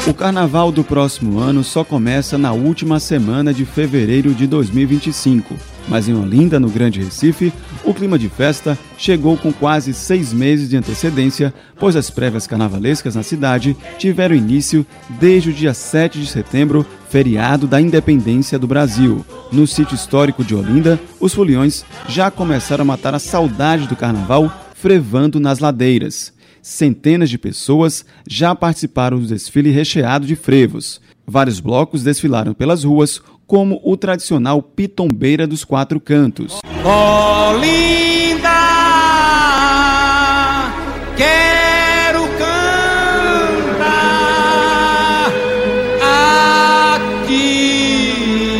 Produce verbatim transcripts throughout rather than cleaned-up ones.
O carnaval do próximo ano só começa na última semana de fevereiro de dois mil e vinte e cinco, mas em Olinda, no Grande Recife, o clima de festa chegou com quase seis meses de antecedência, pois as prévias carnavalescas na cidade tiveram início desde o dia sete de setembro, feriado da Independência do Brasil. No sítio histórico de Olinda, os foliões já começaram a matar a saudade do carnaval, frevando nas ladeiras. Centenas de pessoas já participaram do desfile recheado de frevos. Vários blocos desfilaram pelas ruas, como o tradicional Pitombeira dos Quatro Cantos. Olinda, quero cantar aqui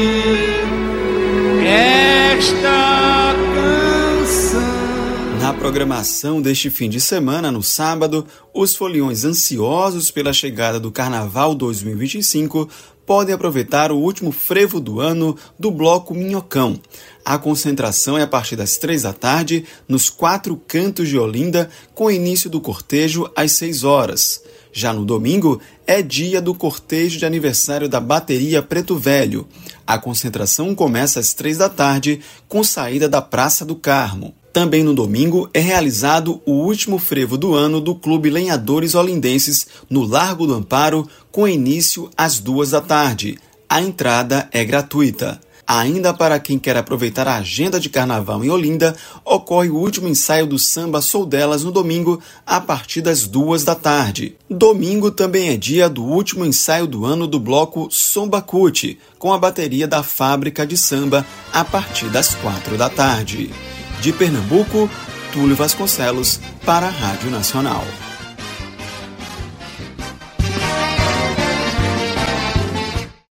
esta canção. Na programação deste fim de semana, no sábado, os foliões ansiosos pela chegada do Carnaval dois mil e vinte e cinco podem aproveitar o último frevo do ano do Bloco Minhocão. A concentração é a partir das três da tarde, nos quatro cantos de Olinda, com início do cortejo às seis horas. Já no domingo, é dia do cortejo de aniversário da Bateria Preto Velho. A concentração começa às três da tarde, com saída da Praça do Carmo. Também no domingo é realizado o último frevo do ano do Clube Lenhadores Olindenses no Largo do Amparo, com início às duas da tarde. A entrada é gratuita. Ainda para quem quer aproveitar a agenda de carnaval em Olinda, ocorre o último ensaio do samba Sou Delas no domingo, a partir das duas da tarde. Domingo também é dia do último ensaio do ano do bloco Sombacute, com a bateria da Fábrica de Samba, a partir das quatro da tarde. De Pernambuco, Túlio Vasconcelos, para a Rádio Nacional.